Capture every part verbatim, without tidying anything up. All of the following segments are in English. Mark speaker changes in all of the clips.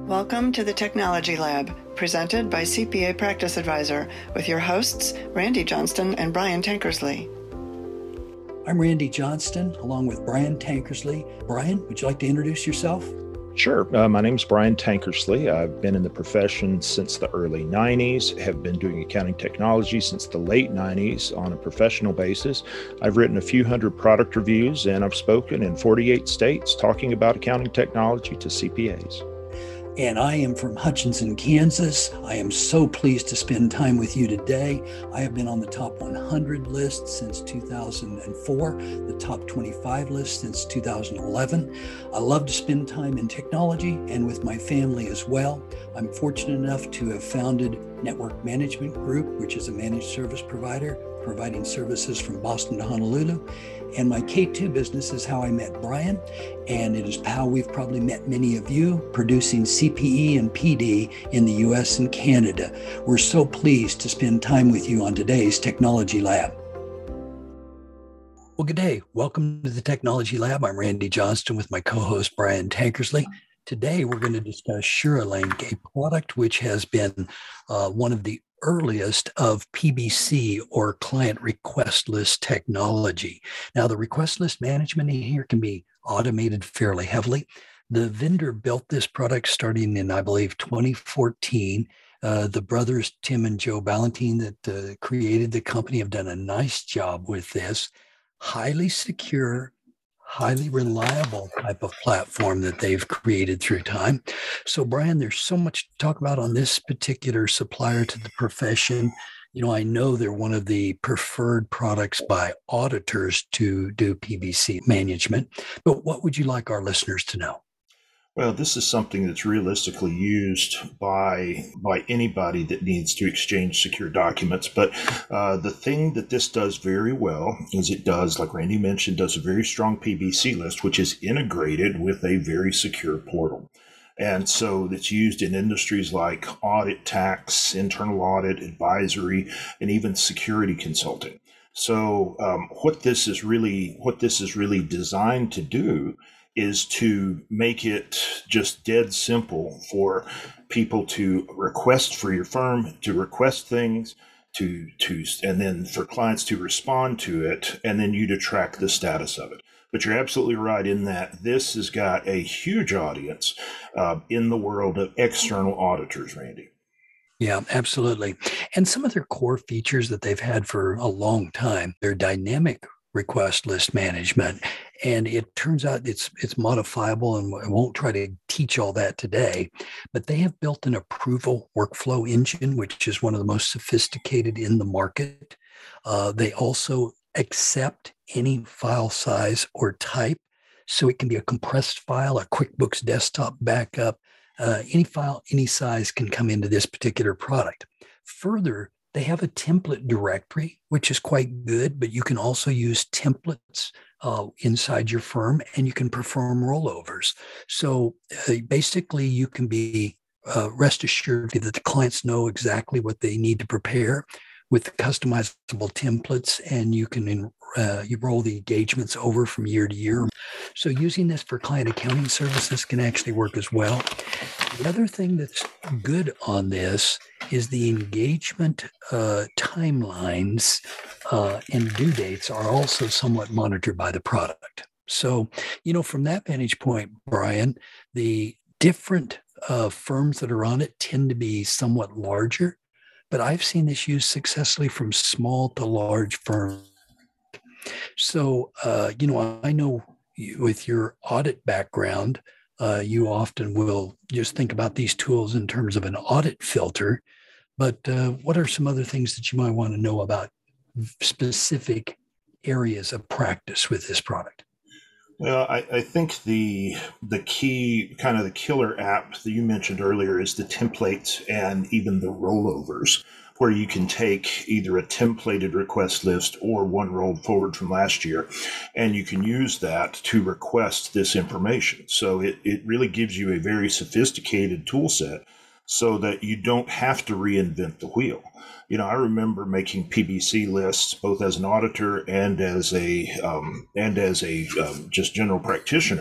Speaker 1: Welcome to the Technology Lab, presented by C P A Practice Advisor, with your hosts, Randy Johnston and Brian Tankersley.
Speaker 2: I'm Randy Johnston, along with Brian Tankersley. Brian, would you like to introduce yourself?
Speaker 3: Sure. Uh, my name is Brian Tankersley. I've been in the profession since the early nineties, have been doing accounting technology since the late nineties on a professional basis. I've written a few hundred product reviews, and I've spoken in forty-eight states talking about accounting technology to C P As.
Speaker 2: And I am from Hutchinson, Kansas. I am so pleased to spend time with you today. I have been on the top one hundred list since two thousand four, the top twenty-five list since two thousand eleven. I love to spend time in technology and with my family as well. I'm fortunate enough to have founded Network Management Group, which is a managed service provider, providing services from Boston to Honolulu. And my K two business is how I met Brian, and it is how we've probably met many of you, producing C P E and P D in the U S and Canada. We're so pleased to spend time with you on today's Technology Lab. Well, good day. Welcome to the Technology Lab. I'm Randy Johnston with my co-host Brian Tankersley. Today, we're going to discuss SuraLink, a product which has been uh, one of the earliest of P B C, or client request list technology. Now, the request list management here can be automated fairly heavily. The vendor built this product starting in, I believe, twenty fourteen. Uh, the brothers, Tim and Joe Ballantine, that uh, created the company, have done a nice job with this. Highly secure, highly reliable type of platform that they've created through time. So, Brian, there's so much to talk about on this particular supplier to the profession. You know, I know they're one of the preferred products by auditors to do P B C management, but what would you like our listeners to know?
Speaker 4: Well, this is something that's realistically used by by anybody that needs to exchange secure documents. But uh, the thing that this does very well is it does, like Randy mentioned, does a very strong P B C list, which is integrated with a very secure portal. And so it's used in industries like audit, tax, internal audit, advisory, and even security consulting. So um, what this is really what this is really designed to do is to make it just dead simple for people to request for your firm, to request things, to to and then for clients to respond to it, and then you to track the status of it. But you're absolutely right in that this has got a huge audience uh, in the world of external auditors, Randy.
Speaker 2: Yeah, absolutely. And some of their core features that they've had for a long time, their dynamic request list management. And it turns out it's it's modifiable, and I won't try to teach all that today, but they have built an approval workflow engine, which is one of the most sophisticated in the market. Uh, they also accept any file size or type. So it can be a compressed file, a QuickBooks desktop backup. Uh, any file, any size can come into this particular product. Further, they have a template directory, which is quite good, but you can also use templates uh, inside your firm, and you can perform rollovers. So uh, basically, you can be uh, rest assured that the clients know exactly what they need to prepare with customizable templates, and you can uh, you roll the engagements over from year to year. So using this for client accounting services can actually work as well. The other thing that's good on this is the engagement uh, timelines uh, and due dates are also somewhat monitored by the product. So, you know, from that vantage point, Brian, the different uh, firms that are on it tend to be somewhat larger, but I've seen this used successfully from small to large firms. So, uh, you know, I know you, with your audit background, uh, you often will just think about these tools in terms of an audit filter. But uh, what are some other things that you might want to know about specific areas of practice with this product?
Speaker 4: Well, I, I think the the key, kind of the killer app that you mentioned earlier is the templates and even the rollovers, where you can take either a templated request list or one rolled forward from last year, and you can use that to request this information. So it, it really gives you a very sophisticated tool set so that you don't have to reinvent the wheel. You know, I remember making P B C lists both as an auditor and as a um, and as a um, just general practitioner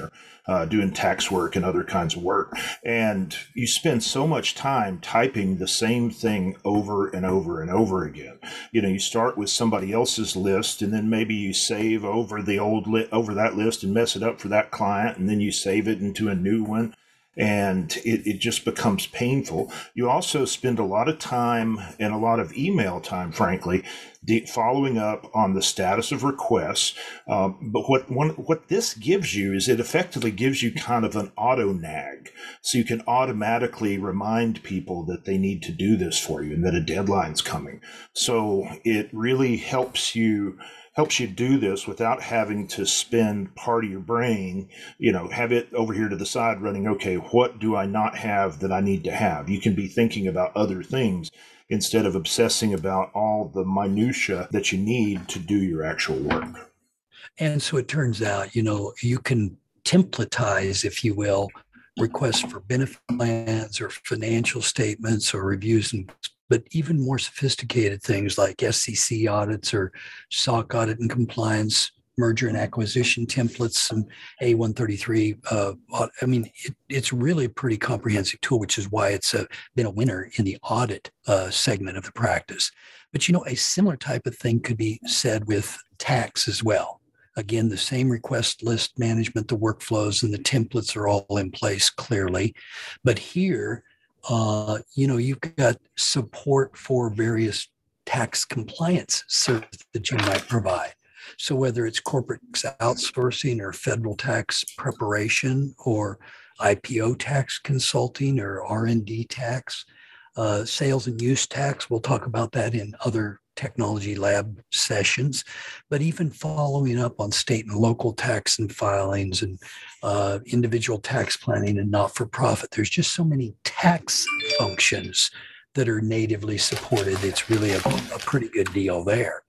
Speaker 4: uh, doing tax work and other kinds of work. And you spend so much time typing the same thing over and over and over again. You know, you start with somebody else's list, and then maybe you save over the old li- over that list and mess it up for that client, and then you save it into a new one. And it, it just becomes painful. You also spend a lot of time and a lot of email time, frankly, de- following up on the status of requests. Um, but what one, what this gives you is it effectively gives you kind of an auto nag. So you can automatically remind people that they need to do this for you and that a deadline's coming. So it really helps you helps you do this without having to spend part of your brain, you know, have it over here to the side running, okay, what do I not have that I need to have? You can be thinking about other things instead of obsessing about all the minutia that you need to do your actual work.
Speaker 2: And so it turns out, you know, you can templatize, if you will, requests for benefit plans or financial statements or reviews, and but even more sophisticated things like S E C audits or S O C audit and compliance, merger and acquisition templates, and A one thirty-three. Uh, I mean, it, it's really a pretty comprehensive tool, which is why it's a, been a winner in the audit uh, segment of the practice. But, you know, a similar type of thing could be said with tax as well. Again, the same request list management, the workflows and the templates are all in place clearly. But here, uh, you know, you've got support for various tax compliance services that you might provide. So whether it's corporate outsourcing or federal tax preparation or I P O tax consulting or R and D tax, uh, sales and use tax, we'll talk about that in other technology lab sessions, but even following up on state and local tax and filings and uh, individual tax planning and not-for-profit. There's just so many tax functions that are natively supported. It's really a, a pretty good deal there.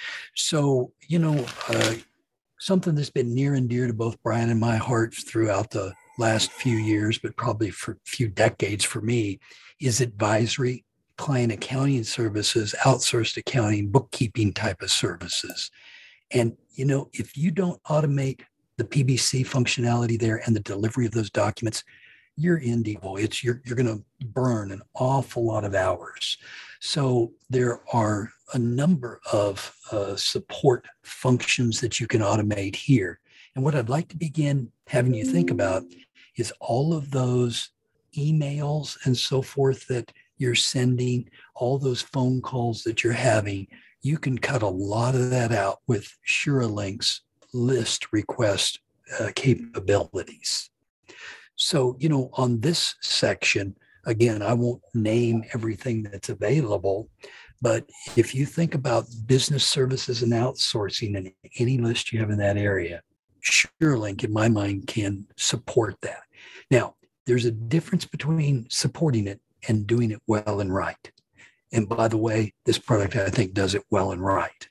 Speaker 2: So, you know, uh, something that's been near and dear to both Brian and my hearts throughout the last few years, but probably for a few decades for me, is advisory, client accounting services, outsourced accounting, bookkeeping type of services. And, you know, if you don't automate the P B C functionality there and the delivery of those documents, you're in deal. It's you're you're going to burn an awful lot of hours. So there are a number of uh, support functions that you can automate here. And what I'd like to begin having you think about is all of those emails and so forth that you're sending, all those phone calls that you're having. You can cut a lot of that out with SuraLink's list request uh, capabilities. So, you know, on this section, again, I won't name everything that's available, but if you think about business services and outsourcing and any list you have in that area, SuraLink, in my mind, can support that. Now, there's a difference between supporting it and doing it well and right. And by the way, this product, I think, does it well and right.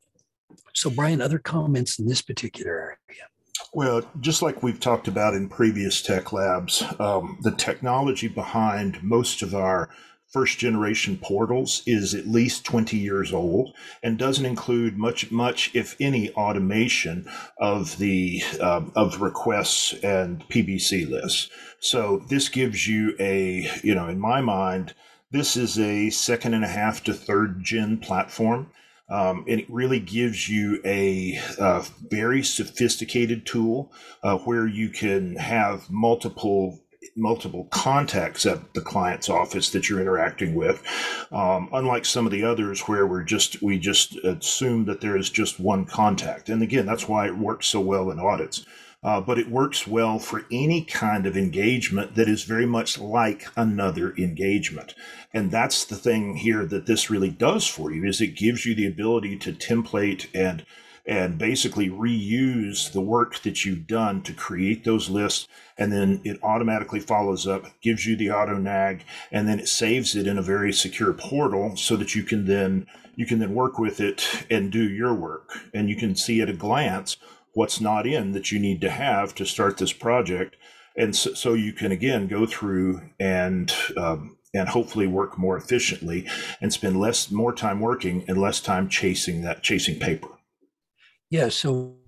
Speaker 2: So, Brian, other comments in this particular area?
Speaker 4: Well, just like we've talked about in previous tech labs, um, the technology behind most of our first generation portals is at least twenty years old and doesn't include much, much, if any, automation of the uh, of requests and P B C lists. So this gives you a, you know, in my mind, this is a second and a half to third gen platform. Um, and it really gives you a, a very sophisticated tool uh, where you can have multiple multiple contacts at the client's office that you're interacting with. Um, unlike some of the others where we're just we just assume that there is just one contact. And again, that's why it works so well in audits. Uh, but it works well for any kind of engagement that is very much like another engagement. And that's the thing here that this really does for you, is it gives you the ability to template and and basically reuse the work that you've done to create those lists. And then it automatically follows up, gives you the auto nag, and then it saves it in a very secure portal so that you can then you can then work with it and do your work. And you can see at a glance what's not in that you need to have to start this project. And so, so you can, again, go through and um, and hopefully work more efficiently and spend less more time working and less time chasing that chasing paper.
Speaker 2: Yeah, so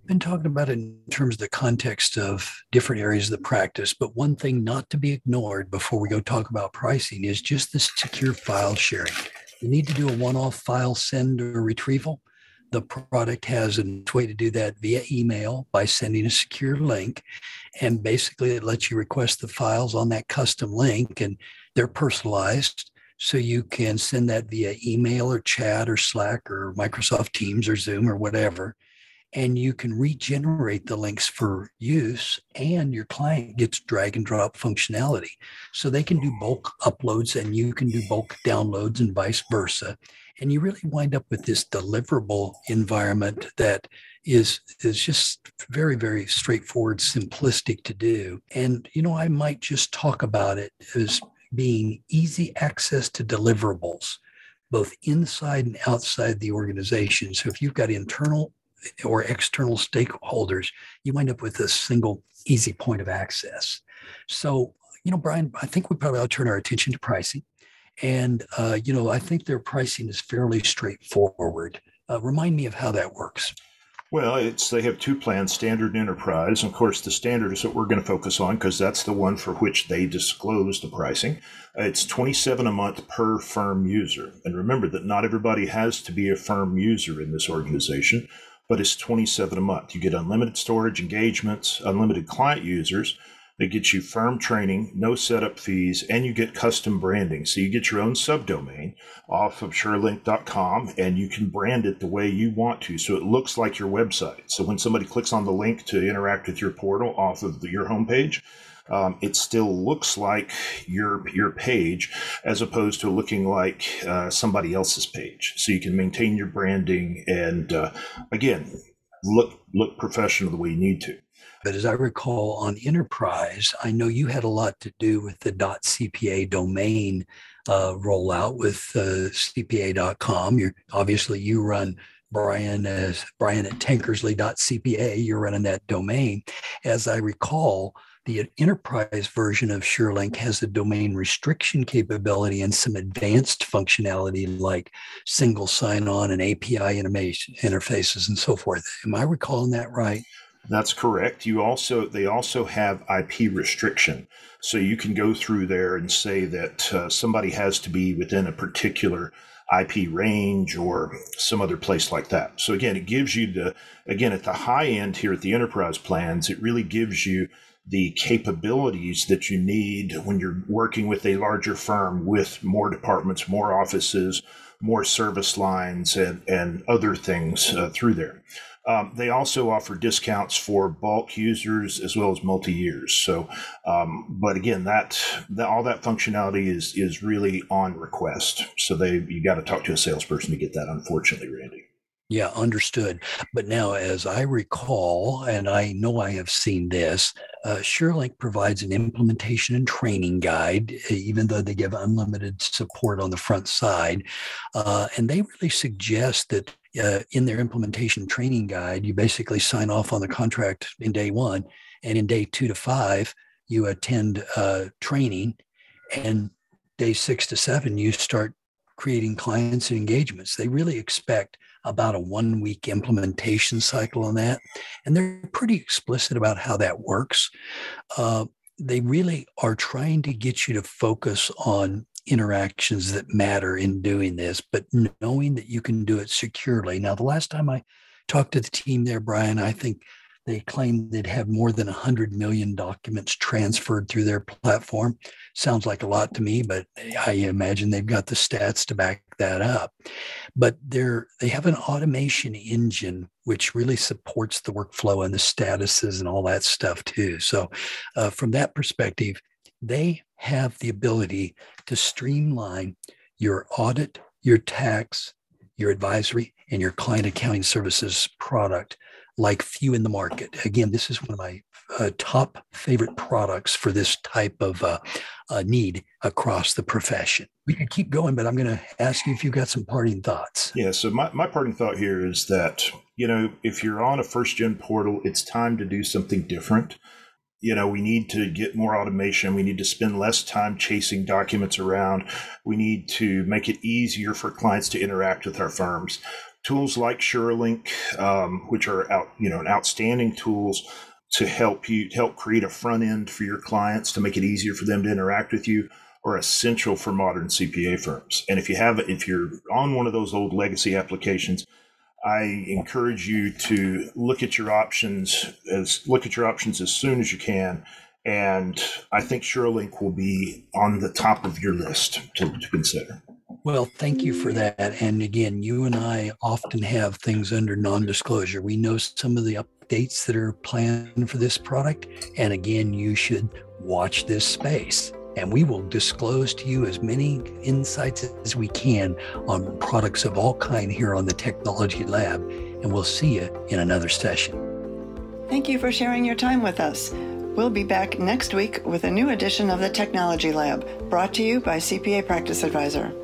Speaker 2: Been talking about it in terms of the context of different areas of the practice, but one thing not to be ignored before we go talk about pricing is just the secure file sharing. You need to do a one-off file send or retrieval. The product has a way to do that via email by sending a secure link. And basically it lets you request the files on that custom link, and they're personalized. So you can send that via email or chat or Slack or Microsoft Teams or Zoom or whatever. And you can regenerate the links for use, and your client gets drag and drop functionality. So they can do bulk uploads and you can do bulk downloads and vice versa. And you really wind up with this deliverable environment that is, is just very, very straightforward, simplistic to do. And, you know, I might just talk about it as being easy access to deliverables, both inside and outside the organization. So if you've got internal or external stakeholders, you wind up with a single easy point of access. So, you know, Brian, I think we probably ought to turn our attention to pricing. And, uh, you know, I think their pricing is fairly straightforward. Uh, remind me of how that works.
Speaker 4: Well, it's they have two plans, standard and enterprise. And of course, the standard is what we're going to focus on because that's the one for which they disclose the pricing. It's twenty-seven dollars a month per firm user. And remember that not everybody has to be a firm user in this organization, but it's twenty-seven dollars a month. You get unlimited storage engagements, unlimited client users. It gets you firm training, no setup fees, and you get custom branding. So you get your own subdomain off of surelink dot com, and you can brand it the way you want to. So it looks like your website. So when somebody clicks on the link to interact with your portal off of the, your homepage, um, it still looks like your your page as opposed to looking like uh, somebody else's page. So you can maintain your branding and, uh, again, look look professional the way you need to.
Speaker 2: But as I recall on Enterprise, I know you had a lot to do with the .cpa domain uh, rollout with uh, C P A dot com. You're obviously you run Brian as Brian at tankersley dot c p a. You're running that domain. As I recall, the enterprise version of SureLink has a domain restriction capability and some advanced functionality like single sign-on and A P I interfaces and so forth. Am I recalling that right?
Speaker 4: That's correct. You also they also have I P restriction. So you can go through there and say that uh, somebody has to be within a particular I P range or some other place like that. So again, it gives you the, again, at the high end here at the enterprise plans, it really gives you the capabilities that you need when you're working with a larger firm with more departments, more offices, more service lines, and, and other things uh, through there. Um, they also offer discounts for bulk users as well as multi-years. So, um, but again, that, that all that functionality is is really on request. So they you got to talk to a salesperson to get that. Unfortunately, Randy.
Speaker 2: Yeah, understood. But now, as I recall, and I know I have seen this, uh, SureLink provides an implementation and training guide, even though they give unlimited support on the front side. Uh, and they really suggest that uh, in their implementation training guide, you basically sign off on the contract in day one, and in day two to five, you attend uh, training, and day six to seven, you start creating clients and engagements. They really expect about a one week implementation cycle on that. And they're pretty explicit about how that works. Uh, they really are trying to get you to focus on interactions that matter in doing this, but knowing that you can do it securely. Now, the last time I talked to the team there, Brian, I think they claimed they'd have more than one hundred million documents transferred through their platform. Sounds like a lot to me, but I imagine they've got the stats to back that up. But they're, they have an automation engine which really supports the workflow and the statuses and all that stuff too. So uh, from that perspective, they have the ability to streamline your audit, your tax, your advisory, and your client accounting services product like few in the market. Again, this is one of my uh, top favorite products for this type of uh, uh, need across the profession. We could keep going, but I'm going to ask you if you've got some parting thoughts.
Speaker 4: Yeah, so my, my parting thought here is that, you know, if you're on a first-gen portal, it's time to do something different. You know, we need to get more automation. We need to spend less time chasing documents around. We need to make it easier for clients to interact with our firms. tools like SureLink, um, which are out, you know, outstanding tools to help you help create a front end for your clients to make it easier for them to interact with you, are essential for modern C P A firms. And if you have, if you're on one of those old legacy applications, I encourage you to look at your options as look at your options as soon as you can. And I think SureLink will be on the top of your list to, to consider.
Speaker 2: Well, thank you for that. And again, you and I often have things under non-disclosure. We know some of the updates that are planned for this product. And again, you should watch this space. And we will disclose to you as many insights as we can on products of all kind here on the Technology Lab. And we'll see you in another session.
Speaker 1: Thank you for sharing your time with us. We'll be back next week with a new edition of the Technology Lab, brought to you by C P A Practice Advisor.